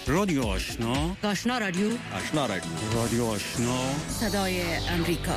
رادیو آشنا، آشنا رادیو، آشنا رادیو، رادیو آشنا، صدای امریکا.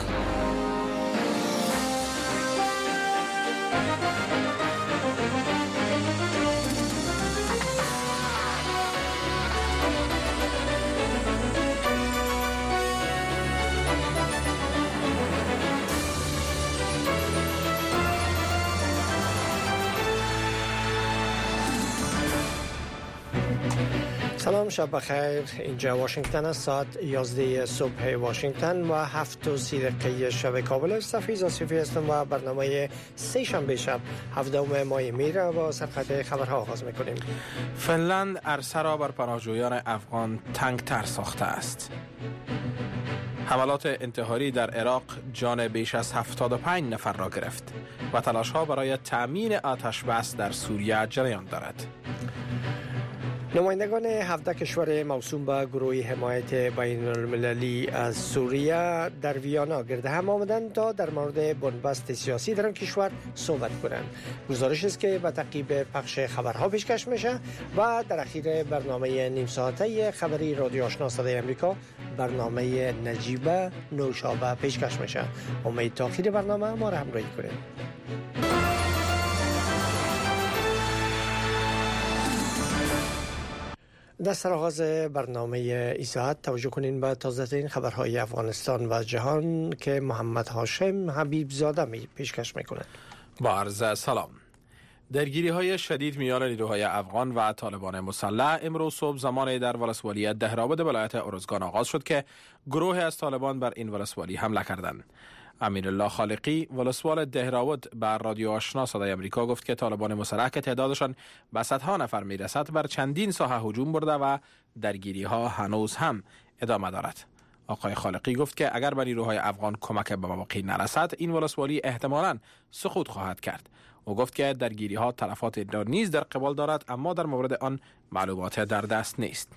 سلام، شب بخیر. اینجا واشنگتن است. ساعت 11 صبح واشنگتن و 7:30 شب کابل است. حفیظ آصفی هستم و برنامه سه شنبه شب 17 ماه می را با سرخط خبرها آغاز میکنیم. فنلند عرصه را بر پناهجویان افغان تنگتر ساخته است. حملات انتحاری در عراق جان بیش از 75 نفر را گرفت و تلاش‌ها برای تأمین آتش بس در سوریه جریان دارد. نمایندگان 17 کشور موسوم به گروه حمایت بین المللی از سوریه در ویانا گرد هم آمدند تا در مورد بنبست سیاسی در آن کشور صحبت کنند. گزارش است که به تعقیب پخش خبرها پیشکش میشه و در اخیر برنامه نیم ساعته خبری رادیو آشنا صدای امریکا برنامه نجیبه نوشابه پیشکش میشه. امید تا آخر برنامه ما را همراهی کنید. در سرآغاز برنامه این ساعت توجه کنین به تازه‌ترین خبرهای افغانستان و جهان که محمد هاشم حبیب زاده پیشکش میکنند. با عرض سلام. درگیری‌های شدید میان نیروهای افغان و طالبان مسلح امروز صبح زمانی در ولسوالی دهرآباد ولایت ارزگان آغاز شد که گروه از طالبان بر این ولسوالی حمله کردند. امیرالله خالقی ولسوال دهرآباد بر رادیو آشنا صدای امریکا گفت که طالبان مسلح که تعدادشان به صدها نفر میرسد بر چندین ساحه هجوم برده و درگیری‌ها هنوز هم ادامه دارد. آقای خالقی گفت که اگر به نیروهای افغان کمک به مواقع نرسد این ولسوالی احتمالاً سقوط خواهد کرد. او گفت که درگیری‌ها تلفات نیز در قبال دارد اما در مورد آن معلومات در دست نیست.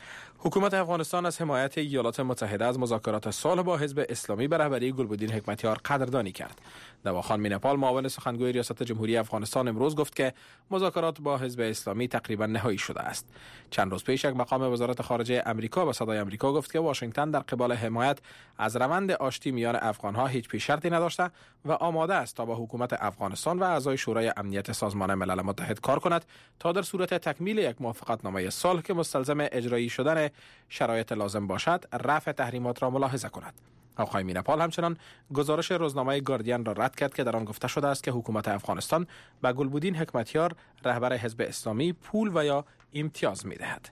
حکومت افغانستان از حمایت ایالات متحده از مذاکرات صلح با حزب اسلامی به رهبری گلبدین حکمتیار قدردانی کرد. دواخان مینپال معاون سخنگوی ریاست جمهوری افغانستان امروز گفت که مذاکرات با حزب اسلامی تقریبا نهایی شده است. چند روز پیش یک مقام وزارت خارجه امریکا به صدای امریکا گفت که واشنگتن در قبال حمایت از روند آشتی میان افغانها هیچ پیش شرطی نداشته و آماده است تا با حکومت افغانستان و اعضای شورای امنیت سازمان ملل متحد کار کند تا در صورت تکمیل یک موافقتنامه صلح که مستلزم اجرایی شدن شرایط لازم باشد رفع تحریمات را ملاحظه کند. آقای مینپال همچنان گزارش روزنامه گاردین را رد کرد که در آن گفته شده است که حکومت افغانستان به گلبدین حکمتیار رهبر حزب اسلامی پول و یا امتیاز می‌دهد.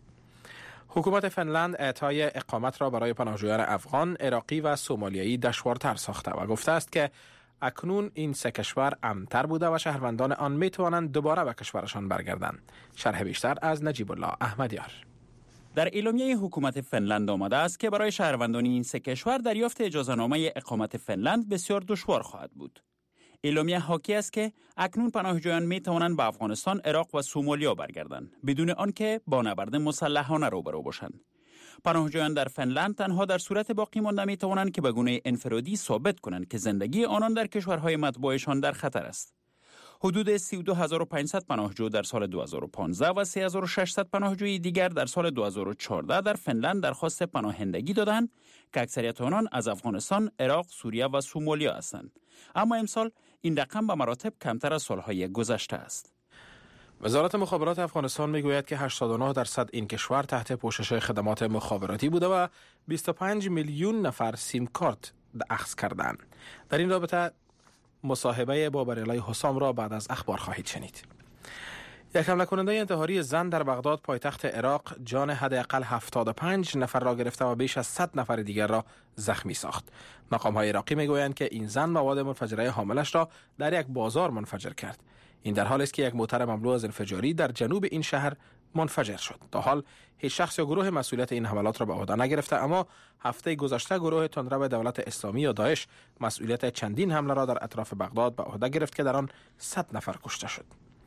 حکومت فنلند اعطای اقامت را برای پناهجویان افغان، عراقی و سومالیایی دشوارتر ساخته و گفته است که اکنون این سه کشور امن‌تر بوده و شهروندان آن می‌توانند دوباره به کشورشان برگردند. شرح بیشتر از نجیب الله احمدیار. در اعلامیه حکومت فنلند آمده است که برای شهروندان این سه کشور دریافت اجازه‌نامه اقامت فنلند بسیار دشوار خواهد بود. اعلامیه حاکی است که اکنون پناهجویان می توانند به افغانستان، عراق و سومالیا برگردند بدون آنکه با نبرد مسلحانه روبرو باشند. پناهجویان در فنلند تنها در صورت باقی مانده می توانند که به گونه انفرادی ثابت کنند که زندگی آنان در کشورهای متبوعشان در خطر است. حدود 32500 پناهجو در سال 2015 و 3600 پناهجوی دیگر در سال 2014 در فنلند درخواست پناهندگی دادند که اکثریت آنان از افغانستان، عراق، سوریه و سومالیا هستند. اما امسال این رقم به مراتب کمتر از سالهای گذشته است. وزارت مخابرات افغانستان میگوید که 89% این کشور تحت پوشش خدمات مخابراتی بوده و 25 میلیون نفر سیم کارت اخذ کردند. در این رابطه مصاحبه با بریلای حسام را بعد از اخبار خواهید شنید. یک حمله کننده انتحاری زن در بغداد پایتخت عراق جان حداقل 75 نفر را گرفته و بیش از 100 نفر دیگر را زخمی ساخت. مقام‌های عراقی میگویند که این زن مواد منفجره حاملش را در یک بازار منفجر کرد. این در حالی است که یک موتر مملو از انفجاری در جنوب این شهر منفجر شد. تا حال هیچ شخص یا گروه مسئولیت این حملات را به عهده نگرفته، اما هفته گذشته گروه تندرو دولت اسلامی یا داعش مسئولیت چندین حمله را در اطراف بغداد به عهده گرفت که در آن 100 نفر کشته شد.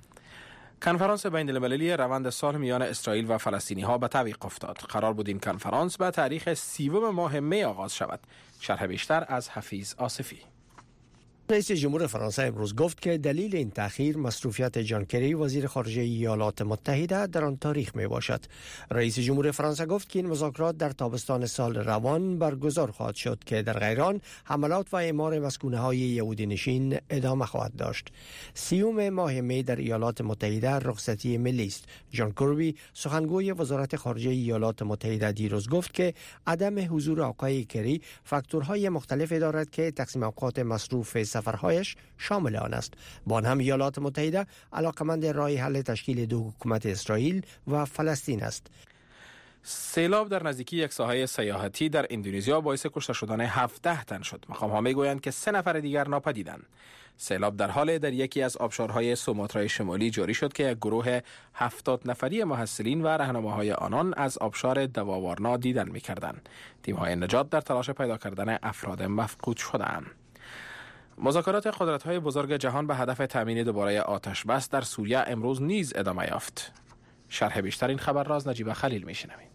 کنفرانس بین المللی روند صلح میان اسرائیل و فلسطینی ها به تعویق افتاد. قرار بود این کنفرانس به تاریخ 30 ماه می آغاز شود. شرح بیشتر از حفیظ آصفی. رئیس جمهور فرانسه امروز گفت که دلیل این تأخیر مصروفیت جان کری وزیر خارجه ایالات متحده در آن تاریخ می باشد. رئیس جمهور فرانسه گفت که این مذاکرات در تابستان سال روان برگزار خواهد شد که در غیر آن حملات و اعمار مسکونه‌های یهودی نشین ادامه خواهد داشت. 30 ماه می در ایالات متحده رخصتی ملی است. جان کربی سخنگوی وزارت خارجه ایالات متحده دیروز گفت که عدم حضور آقای کری فاکتورهای مختلفی دارد که تقسیم اوقات مصروف سفرهایش شامل آن است. با آن هم ایالات متحده علاقمند راه حل تشکیل دو حکومت اسرائیل و فلسطین است. سیلاب در نزدیکی یک ساحه سیاحتی در اندونزیا باعث کشته شدن 17 تن شد. مقام‌ها میگویند که 3 نفر دیگر ناپدیدند. سیلاب در حال در یکی از آبشارهای سوماترای شمالی جاری شد که یک گروه 70 نفری محصلین و راهنماهای آنان از آبشار دواوارنا دیدن می‌کردند. تیم‌های نجات در تلاش پیدا کردن افراد مفقود شدند. مذاکرات قدرت‌های بزرگ جهان به هدف تامین دوباره آتش بس در سوریه امروز نیز ادامه یافت. شرح بیشتر این خبر را از نجیبه خلیل می‌شنویم.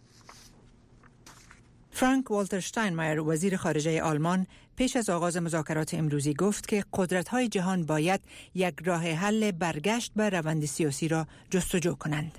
فرانک والتر شتاینمایر وزیر خارجه آلمان پیش از آغاز مذاکرات امروزی گفت که قدرت‌های جهان باید یک راه حل برگشت به روند سیاسی را جستجو کنند.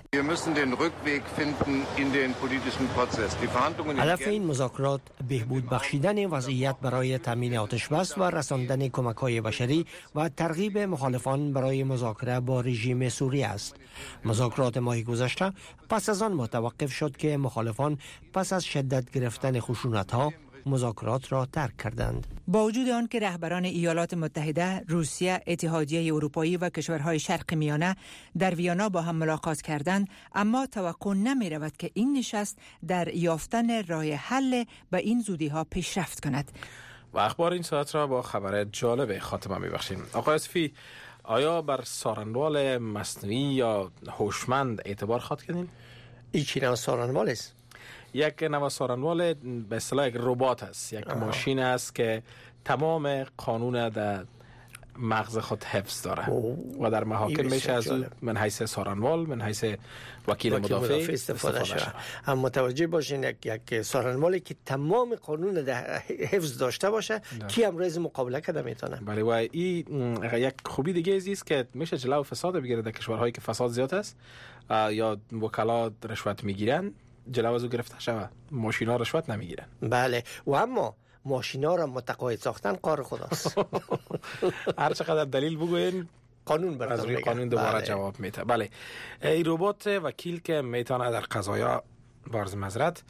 هدف این مذاکرات بهبود بخشیدن وضعیت برای تامین آتش بس و رساندن کمک‌های بشری و ترغیب مخالفان برای مذاکره با رژیم سوریه است. مذاکرات ماه گذشته پس از آن متوقف شد که مخالفان پس از شدت گرفتن خشونت‌ها مذاکرات را ترک کردند. با وجود آن که رهبران ایالات متحده، روسیه، اتحادیه اروپایی و کشورهای شرق میانه در ویانا با هم ملاقات کردند، اما توقع نمی رود که این نشست در یافتن راه حل به این زودی ها پیشرفت کند. و اخبار این ساعت را با خبر جالب خاتمه می‌بخشیم. آقای اسفی، آیا بر سارنوال مصنوعی یا هوشمند اعتبار خواهد کردین؟ این چی نوع سارنوال است؟ یک نوع سارنوال به اصطلاح یک ربات است، یک ماشین است که تمام قانون در مغز خود حفظ داره و در محاکم میشه از او من حیث سارنوال، من حیث وکیل مدافع استفاده شده. اما متوجه باشین یک سارنوالی که تمام قانون در حفظ داشته باشه کی امروز مقابله کرده میتونه. بله، و این یک خوبی دیگه است که میشه جلو فساد بگیره در کشورهایی که فساد زیاد است یا وکلا رشوت میگیرن، جلو از او گرفته شود. ماشینا رشوت نمیگیرن. بله، و اما ماشینا را متقاعد ساختن کار خداست. هر چقدر دلیل بگوین قانون براتون از روی قانون دوباره جواب میده. بله، این ربات وکیل که میتونه در قضایا بارز مزرد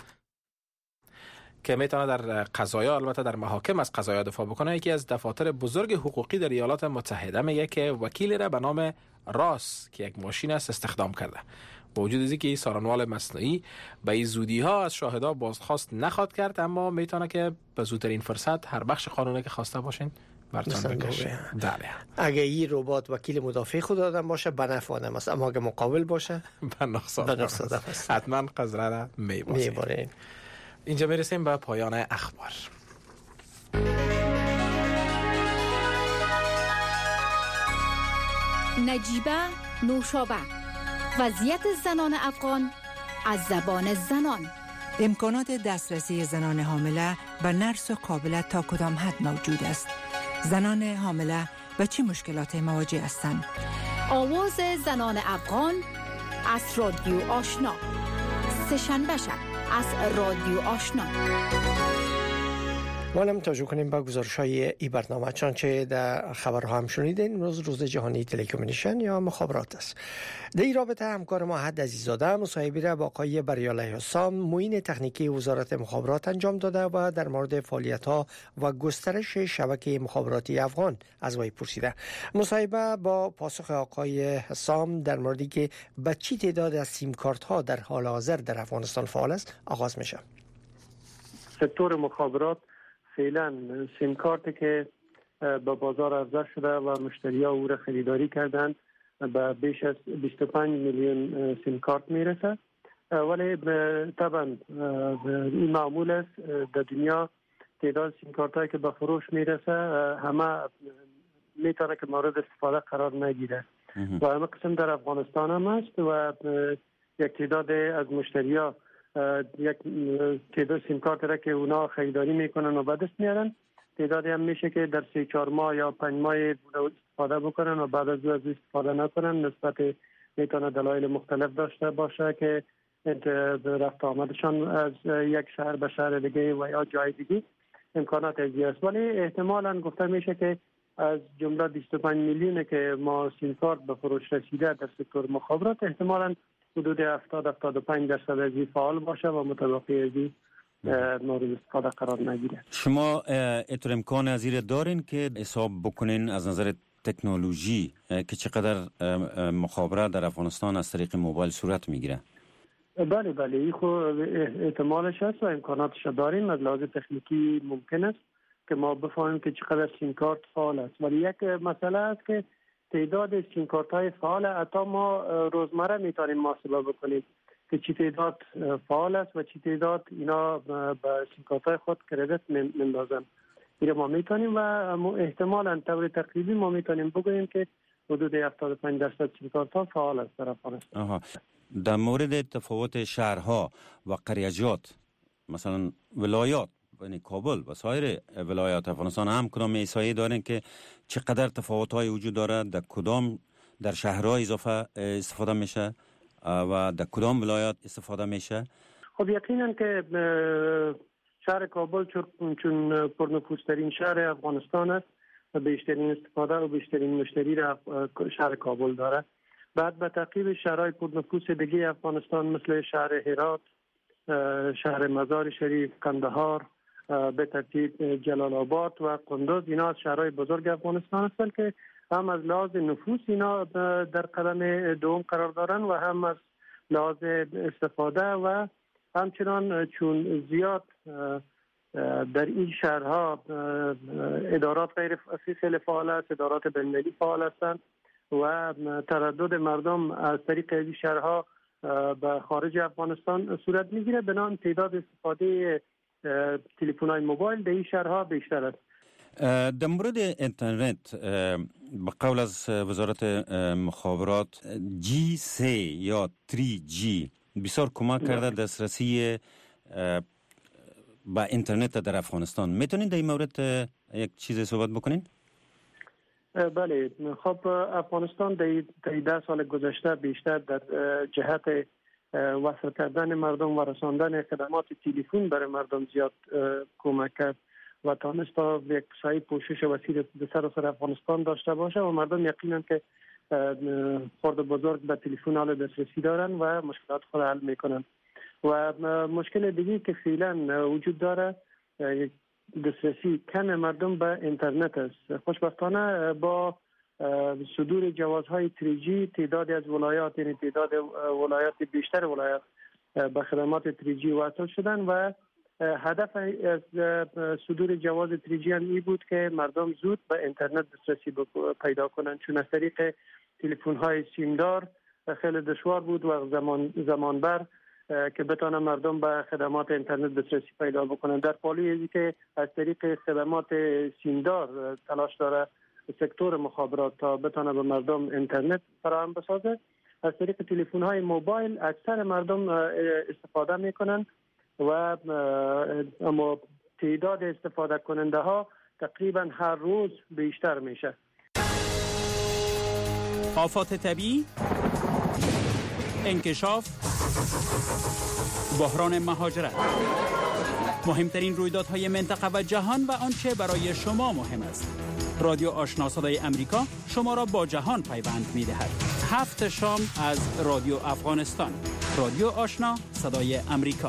که میتونه در قضایا، البته در محاکم از قضایا دفاع بکنه، یکی از دفاتر بزرگ حقوقی در ایالات متحده میگه که وکیلی را به نام راس که یک ماشین است استخدام کرده. با وجود از اینکه سارنوال مصنوعی به این زودی ها از شاهدا بازخواست نخواد کرد، اما میتونه که به زودترین فرصت هر بخش قانونی که خواسته باشین برتون بکشه. اگه این ربات وکیل مدافع خود آدم باشه به نفع آدم است، اما اگه مقابل باشه به نقص آدم است. حتما قضره را میباریم. اینجا میرسیم به پایان اخبار. نجیبه نوشابه، وضعیت زنان افغان از زبان زنان. امکانات دسترسی زنان حامله به نرس و قابلیت تا کدام حد موجود است؟ زنان حامله به چه مشکلات مواجه هستند؟ آواز زنان افغان از رادیو آشنا، سه‌شنبه شب از رادیو آشنا. ما هم توجه کنیم به گزارش‌های این برنامه، چنانچه در خبرها هم شنیدین. روز جهانی تلکومونیکیشن یا مخابرات است. در این رابطه همکار ما حد عزیزاده مصاحبه را با آقای بریاله حسام، معین تکنیکی وزارت مخابرات انجام داده و در مورد فعالیت‌ها و گسترش شبکه مخابراتی افغان از وی پرسیده. مصاحبه با پاسخ آقای حسام در موردی که به چه تعداد از سیم کارت ها در حال حاضر در افغانستان فعال است آغاز میشه. سکتور مخابرات فعلا سیم کارتی که به بازار عرضه شده و مشتری‌ها او را خریداری کردند به بیش از 25 میلیون سیم کارت میرسه، ولی طبعا این معمول است در دنیا تعداد سیم کارت هایی که به فروش میرسه همه میتونه که مورد استفاده قرار نگیره و همه قسم در افغانستان هم است و یک تعداد از مشتری‌ها یک تعداد سیم کارت را که اونا خریداری میکنن و به دست میارن تعدادی هم میشه که در 3-4 ماه یا 5 ماه استفاده بکنن و بعد از استفاده نکنن. نسبت میتونه دلایل مختلف داشته باشه که رفت آمدشان از یک شهر به شهر دیگه و یا جای دیگه امکانات ازی است، ولی احتمالاً گفته میشه که از جمله 25 میلیون که ما سیم کارت به فروش رسیده در سکتور مخابرات احتمالاً حدود 70-75% از این فعال باشه و متبقی از این مورد استفاده قرار نگیره. شما اطلاع امکان از این دارین که حساب بکنین از نظر تکنولوژی که چقدر مخابره در افغانستان از طریق موبایل صورت میگیره؟ بله این خود احتمالش هست و امکاناتش داریم. از لحاظ تکنیکی ممکن است که ما بفهمیم که چقدر سیم کارت فعال است، ولی یک مسئله است که تعداد سیم کارت های فعال حتی ما روزمره میتونیم محاسبه بکنیم که چی تعداد فعال است و چی تعداد اینا به سیم کارت های خود کردیت میندازن. این ما میتونیم و احتمالاً طور تقریبی ما میتونیم بگوییم که حدود 75% سیم کارت ها فعال است در افغانستان. در مورد تفاوت شهرها و قریجات، مثلا ولایات یعنی کابل و سایر ولایات افغانستان هم کدام احصایه دارن که چقدر تفاوت‌های وجود داره، در کدام در شهرها استفاده میشه و در کدام ولایات استفاده میشه؟ خب یقینا که شهر کابل چون پرنفوذترین شهر افغانستان است و بیشترین استفاده و بیشترین مشتری را شهر کابل داره. بعد به تعقیب شهرهای پرنفوذ دیگه افغانستان مثل شهر هرات، شهر مزار شریف، قندهار، به ترتیب جلال آباد و قندوز، اینا از شهرهای بزرگ افغانستان هستند که هم از لحاظ نفوس اینا در قدم دوم قرار دارن و هم از لحاظ استفاده و همچنان چون زیاد در این شهرها ادارات غیر خیلی فعال است، ادارات بین‌المللی فعال هستند و تردد مردم از طریق این شهرها به خارج افغانستان صورت میگیره، بنابراین تعداد استفاده تلفن‌های موبایل در این شهرها بیشتر است. در مورد اینترنت به قول از وزارت مخابرات G3 یا 3G بسیار کمک کرده دسترسی به اینترنت در افغانستان. میتونین در این مورد یک چیز صحبت بکنین؟ بله، خب افغانستان در 10 سال گذشته بیشتر در جهت وصل کردن مردم و رساندن خدمات تلفن برای مردم زیاد کمک کرد و تانست تا یک سعی پوشش وسیع در سراسر افغانستان داشته باشه و مردم یقینا که خرد بزرگ به تلفن حال دسترسی دارن و مشکلات خود حل میکنن. و مشکل دیگه که فعلا وجود داره دسترسی کم مردم به اینترنت است. خوشبختانه با صدور جوازهای 3G تعدادی از ولایات، یعنی تعداد ولایات بیشتر ولایات به خدمات 3G وصل شدن و هدف از صدور جواز 3G هم این بود که مردم زود به اینترنت دسترسی پیدا کنند، چون از طریق تلفن‌های سیمدار خیلی دشوار بود و زمان بر که بتونه مردم به خدمات اینترنت دسترسی پیدا بکنن. در پالی ازی که از طریق خدمات سیمدار تلاش داره سکتور مخابرات تا بتونه به مردم اینترنت فراهم بسازه، از طریق تلفن‌های موبایل اکثر مردم استفاده میکنن و اما تعداد استفاده کننده ها تقریبا هر روز بیشتر میشه. آفات طبیعی، انکشاف، بحران مهاجرت، مهمترین رویدادهای منطقه و جهان و آنچه برای شما مهم است. رادیو آشنا صدای امریکا شما را با جهان پیوند می‌دهد. 7 شام از رادیو افغانستان. رادیو آشنا صدای امریکا.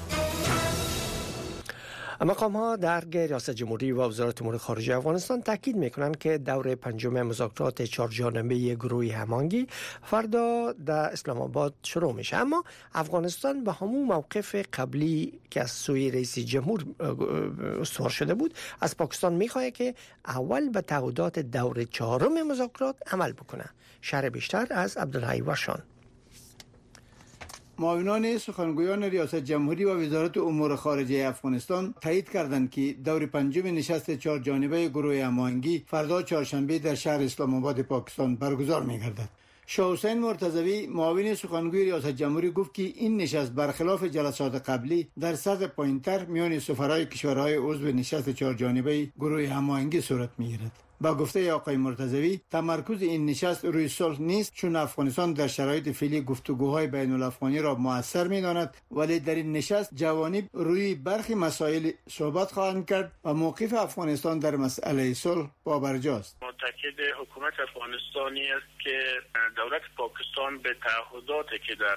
مقام‌ها درگ ریاست جمهوری و وزارت امور خارجه افغانستان تاکید می‌کنند که دور پنجم مذاکرات 4 جانبه گروه هماهنگی فردا در اسلام آباد شروع میشه، اما افغانستان به همون موقف قبلی که از سوی رئیس جمهور استوار شده بود از پاکستان می‌خواهد که اول به تعهدات دور 4 مذاکرات عمل بکنه. شرح بیشتر از عبدالحی ورشان. معاونان سخنگویان ریاست جمهوری و وزارت امور خارجه افغانستان تایید کردند که دور پنجم نشست 4 جانبه گروه هماهنگی فردا چهارشنبه در شهر اسلام آباد پاکستان برگزار می‌گردد. شاه حسین مرتضوی معاون سخنگوی ریاست جمهوری گفت که این نشست برخلاف جلسات قبلی در سطح پایین‌تر میان سفرای کشورهای عضو نشست چهارجانبه گروه هماهنگی صورت می‌گیرد. با گفته آقای مرتضوی تمرکز این نشست روی صلح نیست، چون افغانستان در شرایط فعلی گفتگوهای بین الافغانی را مؤثر می‌داند، ولی در این نشست جوانب روی برخی مسائل صحبت خواهند کرد و موقف افغانستان در مسئله صلح پابرجاست. معتقد حکومت افغانستانی است که دولت پاکستان به تعهداتی که در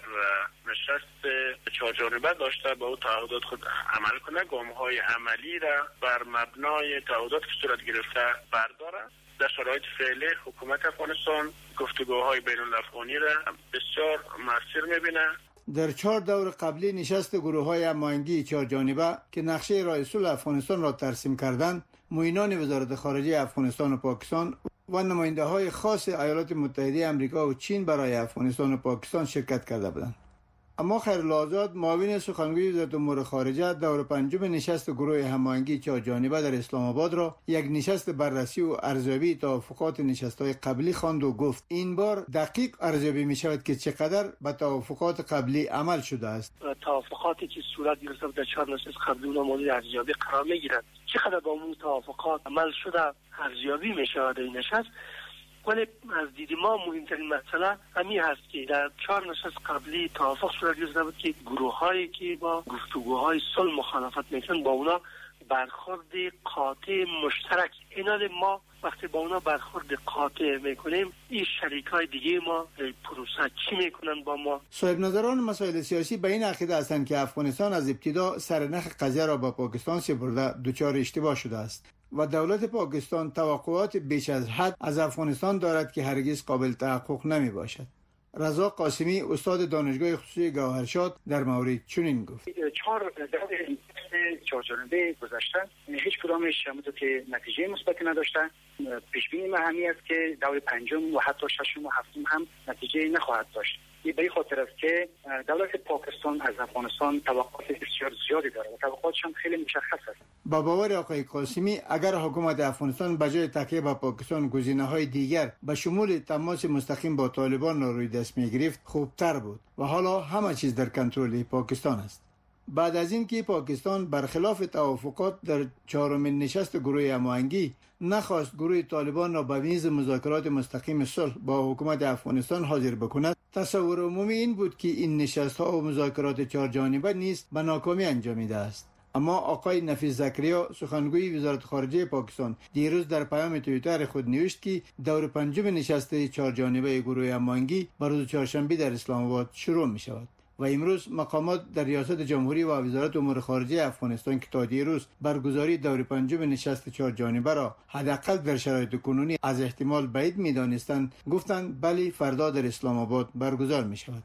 نشست چهارجانبه داشته به او تعهدات خود عمل کنه، گام‌های عملی را بر مبنای تعهدات که صورت گرفته برداره. در شرایط فعلی حکومت افغانستان گفتگوهای بین الافغانی را بسیار مؤثر می‌بینه. در 4 دور قبلی نشست گروه‌های هماهنگی چهارجانبه که نقشه راه صلح افغانستان را ترسیم کردند، معینان وزارت خارجه افغانستان و پاکستان و نماینده‌های خاص ایالات متحده آمریکا و چین برای افغانستان و پاکستان شرکت کرده بودند. اما خیرالله آزاد معاون سخنگوی وزارت امور خارجه دور پنجم نشست گروه هماهنگی چهارجانبه در اسلام آباد را یک نشست بررسی و ارزیابی توافقات نشست‌های قبلی خواند و گفت این بار دقیق ارزیابی می‌شود که چقدر به توافقات قبلی عمل شده است. توافقاتی که صورت گرفته در 4 نشست قبلی اونها مورد ارزیابی قرار می‌گیرند. چقدر با اون توافقات عمل شده ارزیابی می‌شود این نشست. ولی از دید ما مهمترین مسئله همین هست که در 4 نشست قبلی توافق صورت گرفته بود که گروه‌هایی که با گفتگوهای صلح مخالفت میکنن با اونا برخورد قاطع مشترک. اینا ما وقتی با اونا برخورد قاطع میکنیم، این شریکای دیگه ما پروسه چی میکنن با ما؟ صاحب نظران مسائل سیاسی به این عقیده هستند که افغانستان از ابتدا سرنخ قضیه را با پاکستان سپرده دچار اشتباه شده است و دولت پاکستان توقعات بیش از حد از افغانستان دارد که هرگز قابل تحقق نمی باشد. رضا قاسمی استاد دانشگاه خصوصی گوهرشاد در مورد چنین گفت: 4 دوره چهارجانبه گذشته هیچ کدامش که نتیجه مثبتی نداشته. پیش بینی ما همین است که دور پنجم و حتی ششم و هفتم هم نتیجه نخواهد داشت. به این خاطر است که دولت پاکستان از افغانستان توقعات بسیار زیادی دارد و توقعاتش هم خیلی مشخص است. با باور آقای قاسمی اگر حکومت افغانستان به جای تکیه به پاکستان گزینه‌های دیگر به شمول تماس مستقیم با طالبان را روی دست می‌گرفت خوبتر بود و حالا همه چیز در کنترل پاکستان است. بعد از اینکه پاکستان برخلاف توافقات در 4مین نشست گروه هماهنگی نخواست گروه طالبان را به میز مذاکرات مستقیم صلح با حکومت افغانستان حاضر بکند، تصور عمومی این بود که این نشست‌ها و مذاکرات چهارجانبه نیز به ناکامی انجامیده است. اما آقای نفیس زکریا سخنگوی وزارت خارجه پاکستان دیروز در پیام توییتر خود نوشت که دور پنجم نشست چهارجانبه گروه هماهنگی بر روز چهارشنبه در اسلام آباد شروع می شود و امروز مقامات در ریاست جمهوری و وزارت امور خارجه افغانستان که تا دیروز برگزاری دور پنجم نشست چهارجانبه را حداقل در شرایط کنونی از احتمال بعید می‌دانستند، گفتند بله فردا در اسلام آباد برگزار می شود.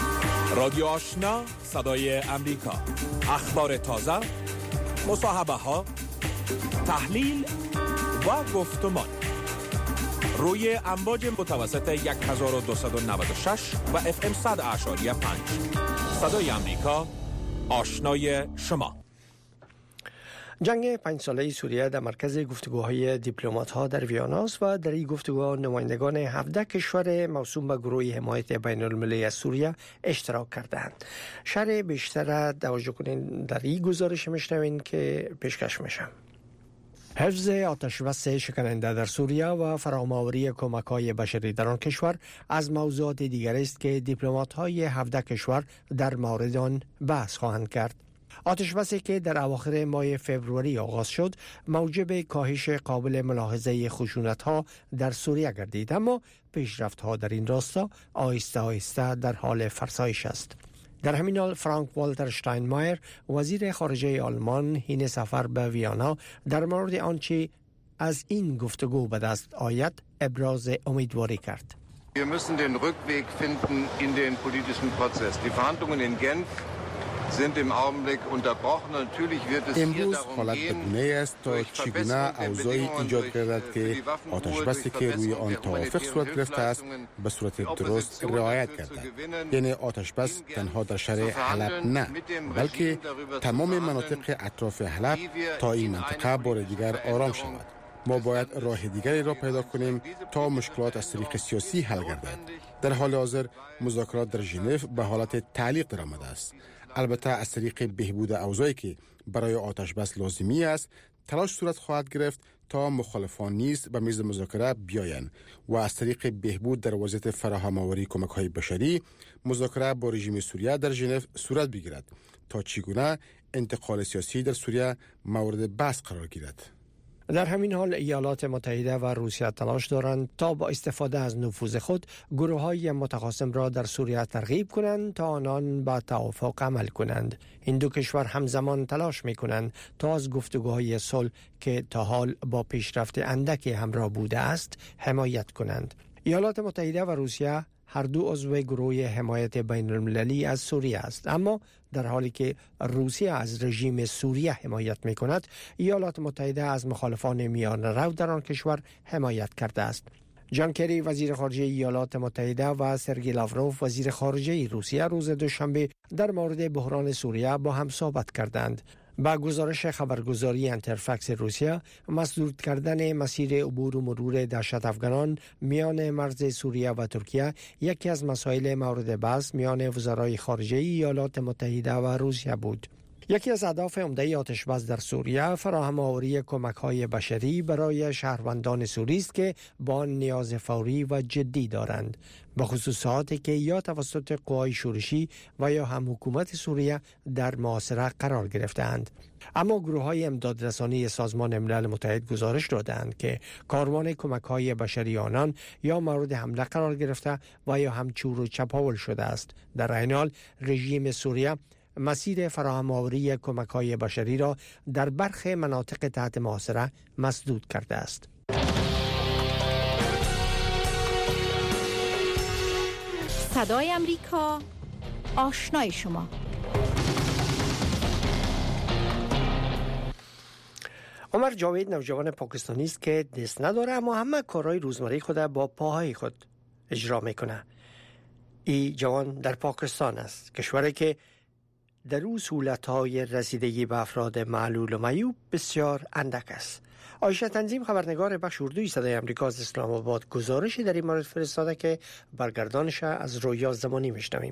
رادیو آشنا، صدای امریکا، اخبار تازه، مصاحبه ها، تحلیل و گفتمان روی امواج متوسط 1296 و FM 100.5 صدای امریکا، آشنای شما. جنگ 5 ساله سوریه در مرکز گفتگوهای دیپلمات‌ها در ویاناست و در این گفتگوها نمایندگان 17 کشور موسوم به گروه حمایت بین المللی از سوریه اشتراک کردند. شرح بیشتر توجه کنین در این گزارش میشنوین که پیشکش میشم. حفظ آتشبس شکننده در سوریه و فرامآوری کمک‌های بشری در آن کشور از موضوعات دیگری است که دیپلمات‌های 17 کشور در مورد آن بحث خواهند کرد. آتشبسی که در اواخر ماه فوریه آغاز شد موجب کاهش قابل ملاحظه خشونت‌ها در سوریه گردید، اما پیشرفت‌ها در این راستا آهسته آهسته در حال فرسایش است. در همین حال فرانک والتر شتاینمایر وزیر خارجه آلمان حین سفر به ویانا در مورد آنچه از این گفتگو به دست آید ابراز امیدواری کرد. Wir müssen den Rückweg finden in den politischen Prozess. Die Verhandlungen in Genf sind im Augenblick unterbrochen. Natürlich wird es امروز حالت بدونه است تا چگونه اوضاعی ایجاد گردد که آتشبسی که روی آن توافق صورت گرفته است به صورت درست رعایت گردد. یعنی آتشبس تنها در شهر حلب نه، بلکه تمام مناطق اطراف حلب تا این منطقه بار دیگر آرام شود. ما باید راه دیگری را پیدا کنیم تا مشکلات از طریق سیاسی حل گردد. در حال حاضر مذاکرات در ژنو به حالت تعلیق درآمده است. البته از طریق بهبود اوضاعی که برای آتش بس لازمی است، تلاش صورت خواهد گرفت تا مخالفان نیز به میز مذاکره بیایند و از طریق بهبود در وضعیت فراهم‌آوری کمک‌های بشری مذاکره با رژیم سوریه در ژنو صورت بگیرد تا چگونه انتقال سیاسی در سوریه مورد بحث قرار گیرد. در همین حال ایالات متحده و روسیه تلاش دارند تا با استفاده از نفوذ خود گروه‌های متخاصم را در سوریه ترغیب کنند تا آنان به توافق عمل کنند. این دو کشور همزمان تلاش می‌کنند تا از گفتگوهای صلح که تا حال با پیشرفت اندکی همراه بوده است حمایت کنند. ایالات متحده و روسیه هر دو عضو گروه حمایت بین المللی از سوریه است، اما در حالی که روسیه از رژیم سوریه حمایت می کند، ایالات متحده از مخالفان میان رو در آن کشور حمایت کرده است. جان کری وزیر خارجه ایالات متحده و سرگئی لاوروف وزیر خارجه روسیه روز دوشنبه در مورد بحران سوریه با هم صحبت کردند. با گزارش خبرگزاری انترفکس روسیه، مسدود کردن مسیر عبور و مرور دهشت افغانان میان مرز سوریه و ترکیه یکی از مسائل مورد بحث میان وزرای خارجه ایالات متحده و روسیه بود. یکی از اهداف عمده آتش‌بس در سوریه فراهم‌آوری کمک‌های بشری برای شهروندان سوری است که با نیاز فوری و جدی دارند، به خصوصاتی که یا توسط قوای شورشی و یا هم حکومت سوریه در محاصره قرار گرفتند. اما گروه‌های امدادرسانی سازمان ملل متحد گزارش دادند که کاروان کمک‌های بشری آنان یا مورد حمله قرار گرفته و یا هم چور و چپاول شده است. در این حال رژیم سوریه مسیر فراهم‌آوری کمک‌های بشری را در برخی مناطق تحت محاصره مسدود کرده است. صدای امریکا، آشنای شما. عمر جاوید نوجوان پاکستانی است که دست نداره، اما همه کارهای روزمره خود با پاهای خود اجرا میکنه. این جوان در پاکستان است، کشوری که در او سهولت‌های رسیدگی به افراد معلول و معیوب بسیار اندک است. آیشه تنظیم خبرنگار بخش اردوی صدای امریکا از اسلام آباد گزارشی در این مورد فرستاده که برگردانش از رویا زمانی میشنویم.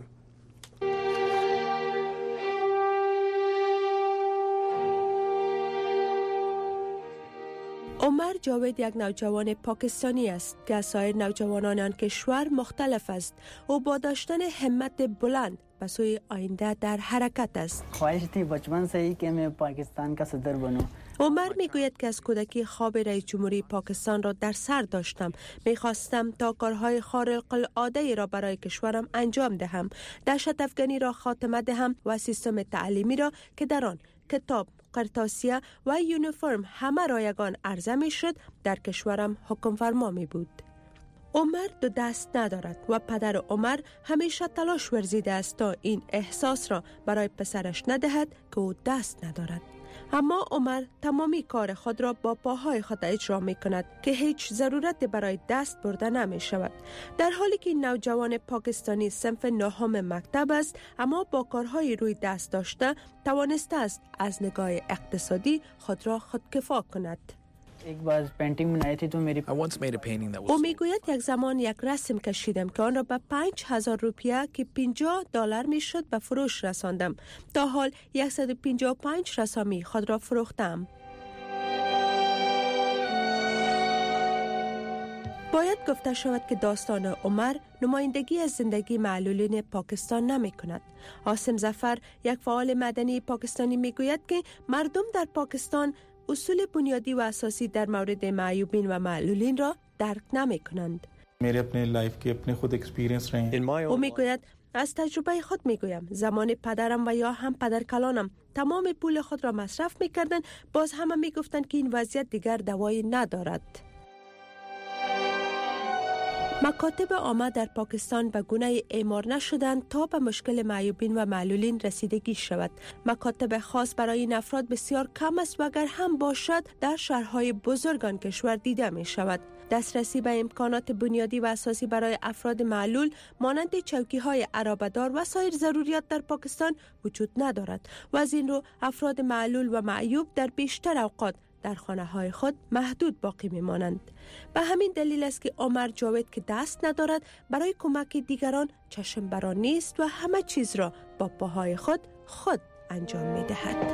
عمر جاوید یک نوجوان پاکستانی است که از سایر نوجوانان آن کشور مختلف است و با داشتن همت بلند به سوی آینده در حرکت است. خواهش تھی بچپن سے ہی کہ میں پاکستان کا صدر بنوں. عمر میگوید که از کودکی خواب رئیس جمهوری پاکستان را در سر داشتم. میخواستم تا کارهای خارق العاده را برای کشورم انجام دهم، دهشت افغانی را خاتمه دهم و سیستم تعلیمی را که در آن کتاب، قرطاسیه و یونیفرم همه رایگان عرضه می شد در کشورم حکم فرما می بود. عمر دو دست ندارد و پدر عمر همیشه تلاش ورزیده است تا این احساس را برای پسرش ندهد که او دست ندارد. اما عمر تمامی کار خود را با پاهای خود اجرا می کند که هیچ ضرورت برای دست برده نمی شود. در حالی که نوجوان پاکستانی صنف نهم مکتب است، اما با کارهای روی دست داشته توانسته است از نگاه اقتصادی خود را خودکفا کند. او میگوید یک زمان یک رسم کشیدم که آن را به 5000 روپیه که $50 میشد به فروش رساندم. تا حال 155 رسامی خود را فروختم. باید گفته شود که داستان عمر نمایندگی از زندگی معلولین پاکستان نمی کند. عاصم ظفر، یک فعال مدنی پاکستانی، میگوید که مردم در پاکستان اصول بنیادی و اساسی در مورد معیوبین و معلولین را درک نمی کنند. او میگوید از تجربه خود میگویم زمان پدرم و یا هم پدرکلانم تمام پول خود را مصرف میکردند، باز همه میگفتند که این وضعیت دیگر دوایی ندارد. مکاتب عامه در پاکستان به گونه اعمار نشدند تا به مشکل معیوبین و معلولین رسیدگی شود. مکاتب خاص برای این افراد بسیار کم است و اگر هم باشد در شهرهای بزرگ آن کشور دیده می شود. دسترسی به امکانات بنیادی و اساسی برای افراد معلول مانند چوکی‌های عرابه‌دار و سایر ضروریات در پاکستان وجود ندارد و از این رو افراد معلول و معیوب در بیشتر اوقات در خانه های خود محدود باقی می مانند. به همین دلیل است که عمر جاوید که دست ندارد برای کمک دیگران چشم بران نیست و همه چیز را با پاهای خود انجام می دهد.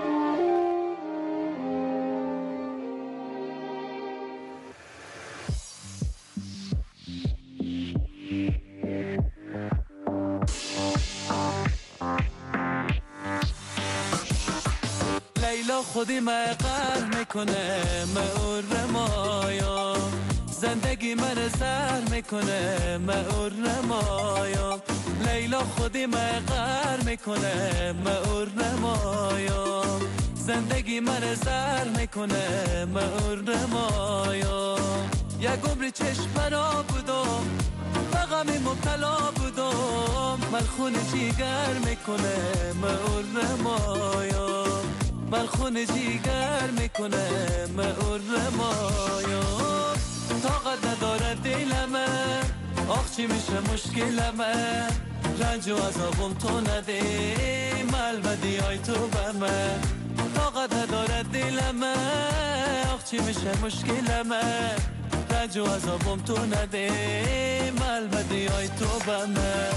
لیلا خودی مقر میکنه مور مایا، زندگی من سر میکنه مور مایا. لیلا خودی مقر میکنه مور مایا، زندگی من سر میکنه مور مایا. یک عمر چشم را بودم و غمی مبتلا بودم، من خون جیگر میکنه مور مایا، من خون جیگر میکنه مور مایا. طاقت نداره دلمه، آخ چی میشه مشکلمه، رنج و عذابم تو نده ملودی های تو به من. طاقت نداره دلمه، آخ چی میشه مشکلمه، رنج و عذابم تو نده ملودی های تو به من.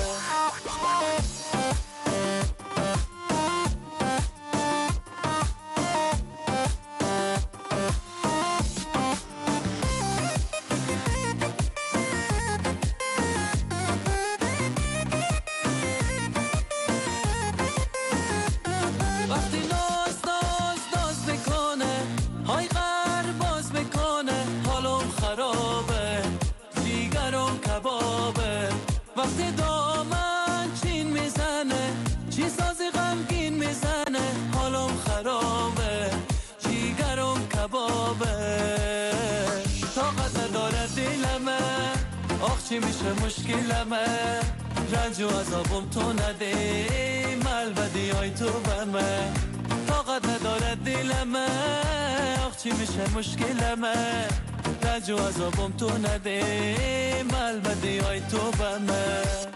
وقتی دامن چین میزنه، چی سازی غمگین میزنه، حالم خرابه، جیگرم کبابه. طاقت نداره دلمه، آخ چی میشه مشکلمه، رنج و عذابم تو نده ملودی های تو به من. طاقت نداره دلمه، آخ چی میشه مشکلمه، رنج و عذابم تو نده ملودی های تو به من.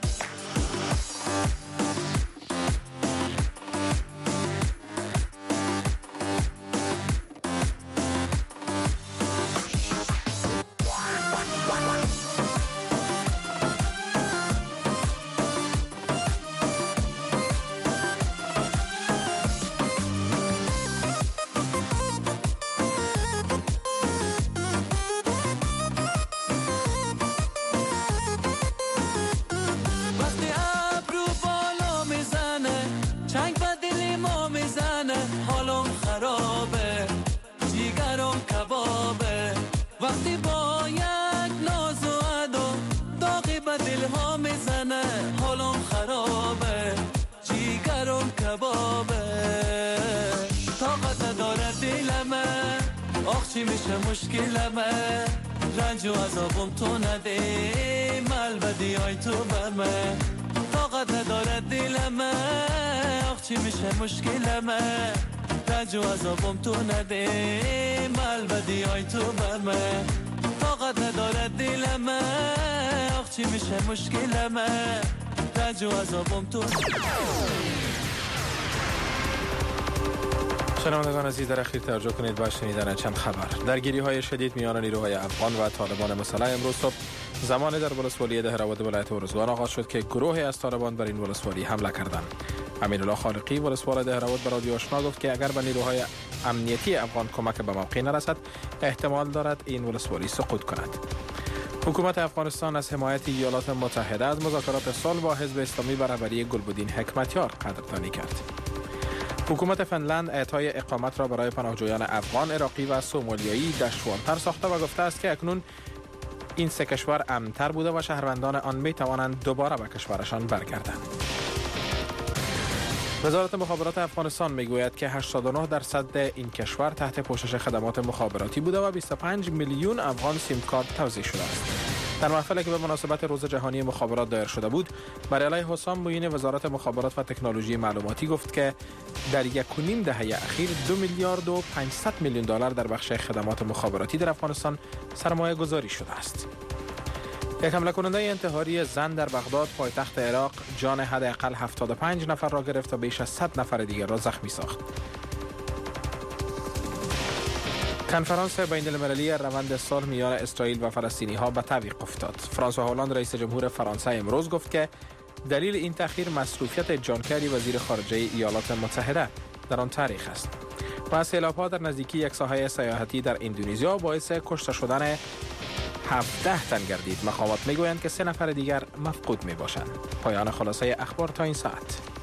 وقتی با یک ناز و ادا داغی به دل ها میزنه، حالم خرابه، جیگرم کبابه. طاقت نداره دلمه، آخ چی میشه مشکلمه، رنج و عذابم تو نده ملودی های تو به من. طاقت نداره دلمه، آخ چی میشه مشکلمه، رنج و عذابم تو نده ملودی های تو به من. طاقت نداره دلمه، آخ چی میشه مشکلمه، رنج و عذابم تو. شنوندگان عزیز، در اخیر توجه کنید با شنیدن چند خبر. درگیری های شدید میان نیروهای افغان و طالبان مسلح امروز صبح زمان در ولسوالی دهراود ولایت ارزگان آغاز شد که گروهی از طالبان بر این ولسوالی حمله کردند. امین‌الله خالقی ولسوال دهراود به رادیو آشنا گفت که اگر به نیروهای امنیتی افغان کمک به موقع نرسد احتمال دارد این ولسوالی سقوط کند. حکومت افغانستان از حمایت ایالات متحده از مذاکرات صلح با حزب اسلامی به رهبری گلبدین حکمتیار قدردانی کرد. حکومت فنلند اعطای اقامت را برای پناهجویان افغان، عراقی و سومالیایی دشوارتر ساخته و گفته است که اکنون این سه کشور امن‌تر بوده و شهروندان آن می توانند دوباره به کشورشان برگردند. وزارت مخابرات افغانستان میگوید که 89% این کشور تحت پوشش خدمات مخابراتی بوده و 25 میلیون افغان سیم کارت توزیع شده است. در محفلی که به مناسبت روز جهانی مخابرات دایر شده بود، مریاله حسام معین وزارت مخابرات و تکنولوژی معلوماتی گفت که در 1.5 دهه اخیر 2 میلیارد و 500 میلیون دلار در بخش خدمات مخابراتی در افغانستان سرمایه گذاری شده است. یک حمله کننده انتحاری زن در بغداد پایتخت عراق جان حداقل 75 نفر را گرفت و بیش از 100 نفر دیگر را زخمی ساخت. کنفرانس بین المللی روند صلح میان اسرائیل و فلسطینی ها به تعویق افتاد. فرانسوا هولند رئیس جمهور فرانسه امروز گفت که دلیل این تأخیر مصروفیت جان کری وزیر خارجه ایالات متحده در آن تاریخ است. و سیلاب‌ها در نزدیکی یک ساحه سیاحتی در اندونزیا باعث کشته شدن 17 تن گردید. مقامات میگویند که 3 نفر دیگر مفقود می باشند. پایان خلاصه اخبار تا این ساعت.